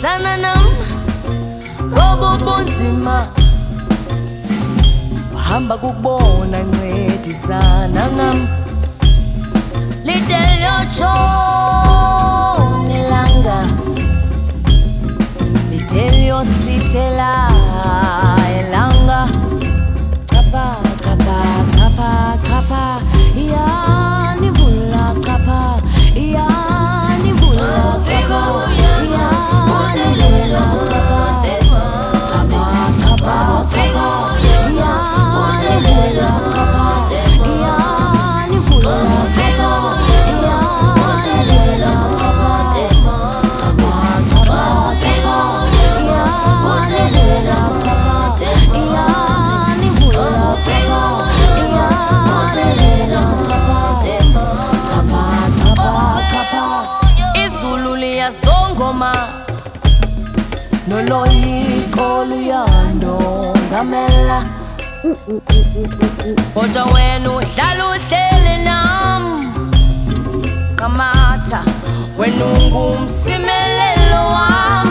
Sana nam Gobo bunzima Hamba kukubona ncedi sana nam Lidelyo nilanga Lidelyo sitela elanga Kapa, kapa, kapa, kapa Ya nivula kapa Ya nivula kapa Ya nivula kapa Kapa, kapa, kapa Ya nivula kapa Ya nivula kapa Songoma noloyiko luyandongamela kodwa wena uhlala uhleli nam Kamata wena ungumsimelelo wami